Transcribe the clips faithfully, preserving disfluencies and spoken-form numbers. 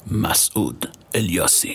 مسعود الیاسی.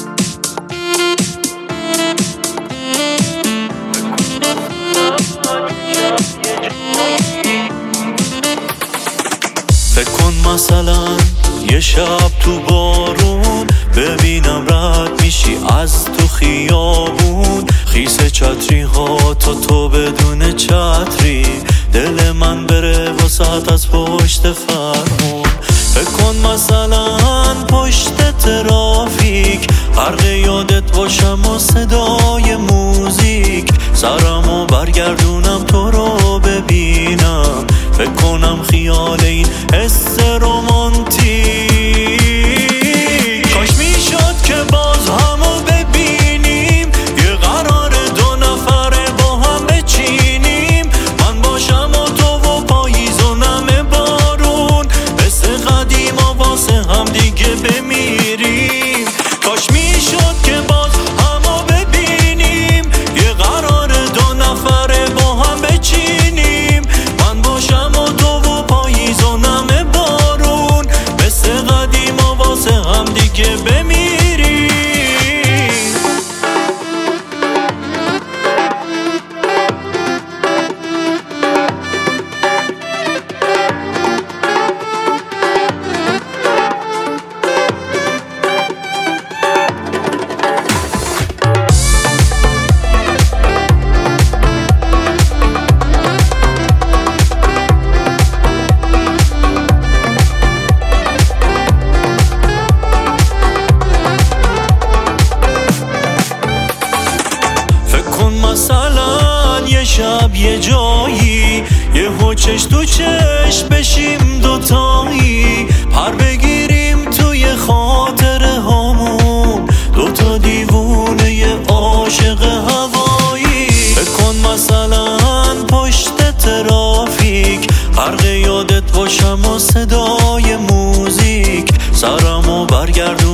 فکر کن مثلا یه شب تو بارون ببینم رد میشی از تو خیابون، خیس چتری ها تا تو بدون چتری، دل من بره وسط از پشت فرمون. فکر کن مثلا پشت ترافیک غرق یادت باشم و صدای موزیک، سرمو برگردونم تو رو ببینم، فکر کنم خیال این حس رومانتیک. کاش میشد که باز همو ببینیم، یه قرار دو نفره با هم بچینیم، من باشم و تو و پاییز و نم بارون، مثل قدیما واسه هم دیگه بمیریم. کاش میشد که باز همو ببینیم، یه قرار دو نفره با هم بچینیم، من باشم و تو و پاییز و نم بارون، مثل قدیما واسه هم دیگه بمیریم. مثلا یه شب یه جایی، یه هوچش تو چش بشیم دوتایی، پر بگیریم توی خاطره هامون، دوتا دیوونه یه عاشق هوایی. فکر کن مثلا پشت ترافیک غرق یادت باشم و صدای موزیک، سرمو برگردون